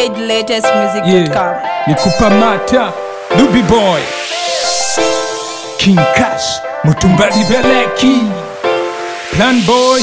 VidLatestMusic.com. Nikupa mata Luby Boy King Cash Mutumbali Beleki Plan Boy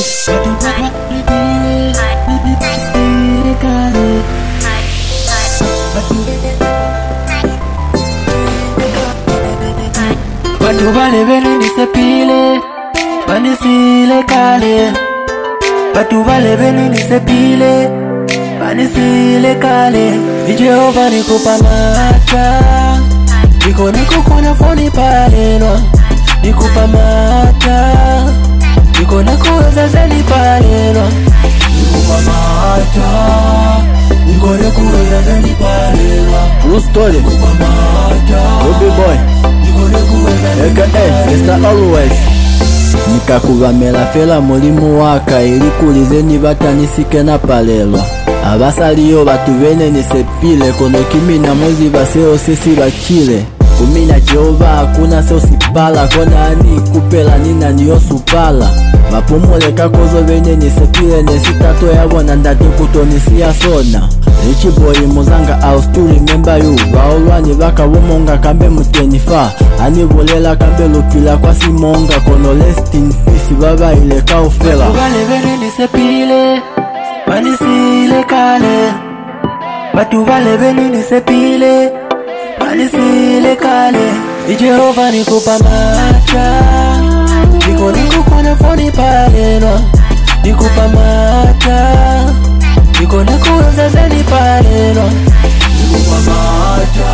Batu vale veni nisepile Panisile kale Batu vale veni nisepile Panisile kale Jehova nikupa mata Niko kona foni palenwa Nikupa mata Niko kuweza zeli palenwa Nikupa mata Niko kuweza zeli palenwa True story Nikupa mata Luby Boy AKA Mr. Always Nikakuvamela fela mulimu waka ilikulize nibatanisike na palelwa abasaliyo batu bene nisepile kono kimi na mwezi baseo sisi bakile kumina Jehova hakuna seo sipala kona ani kupela nina niyo supala mapumuleka kozo bene nisepile nesitato yabona ndate kutonisia sona Richie boy muzanga I'll still remember you baolwani baka womonga kambe mutenifa ani bolela kambe lukila kwa simonga kono rest in peace baba ile kaufela Wale bene nisepile Panisile kale Batu vale veni nisepile Panisile kale Jehova nikupa mata Niko kona foni palenwa Nikupa mata Niko kuweza zeli palenwa Nikupa mata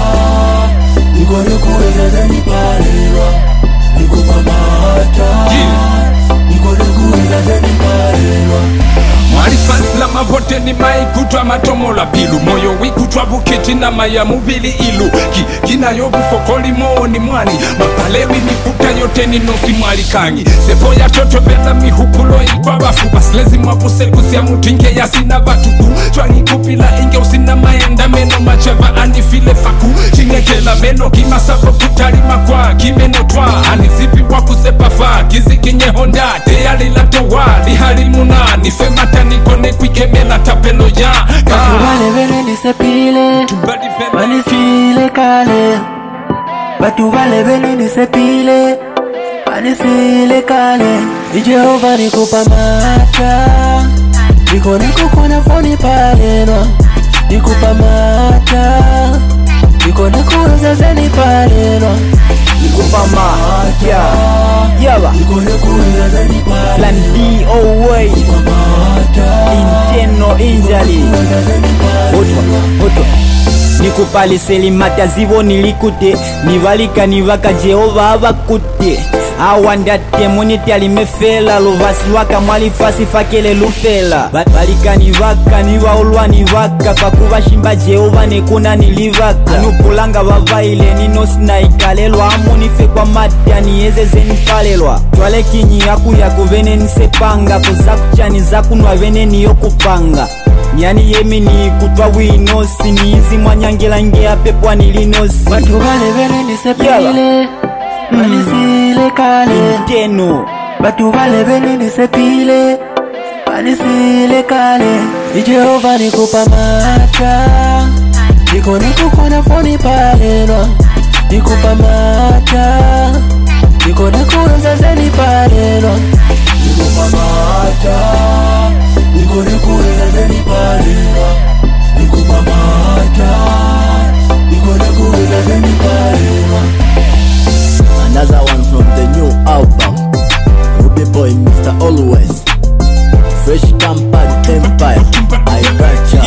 Niko kuweza zeli palenwa Nikupa mata Niko kuweza zeli palenwa Marifasla mabote ni maikutwa matomola pilu moyo wikutwa buketi na maya mubili ilu Kina yobu fokoli moo ni mwani Mapalewi mifuta yote ni nosi mwali kangi Sepo ya toto bela mihukulo ikwa bafu Baslezi mwabuse kusia mutinge ya sina batuku Chwangi kupila inge usina maenda meno macheva anifile faku Chingekela meno kimasapo kutarima kwa kimeno twa Anizipi wakusepa fa kizikinye honda Teyali latowa lihali muna nifemata nikone kwikemela tapelo ya Batu vale vene nisepile Panisile kale Batu vale vene nisepile Panisile kale Jehova nikupa mata Niko kona foni palenwa Nikupa mata Niko kuweza zeli palenwa Nikupa mata Yaba Niko kuweza zeli palenwa Plan B away Inteno injali Oto Nikupali selimata zivo nilikute Nivalika nivaka Jehova abakute awandate monite alimefela lovasi waka mwali fasi fakele lufela balika nivaka nivaulwa nivaka pakuvashimba Jehova nekuna nilivaka anupulanga vavaile ninosina ikalelwa amunife kwa mata niyezeze nipalelwa twale kinyi yaku vene nisepanga kuzakuchani zakunwa vene niyokupanga nyani yemi ni kutwa winosi niizi mwanyangela ngea pepwa nilinosi Batu vale vene nisepile Panisile kale Inteno Batu vale vene nisepile Panisile kale Jehova nikupa mata Niko kona foni palenwa Nikupa mata Niko kuweza zeli palenwa Nikupa mata Niko kuweza zeli palenwa Nikupa mata Niko kuweza zeli palenwa Another one from the new album Luby Boy Mr. Always Fresh Campari Empire I gotcha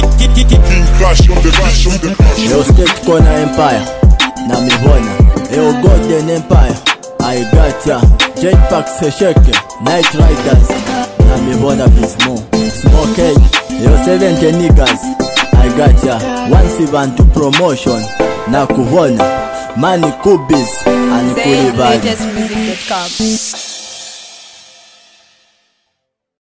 Yo State Corner Empire Na mivona Yo Golden Empire I gotcha J-Pack Sesheke Night Riders Na mivona Bismo Smoke Yo 70 niggas I gotcha 172 promotion Na kuvona Money Kubis and Kulibali VidLatestMusic.com.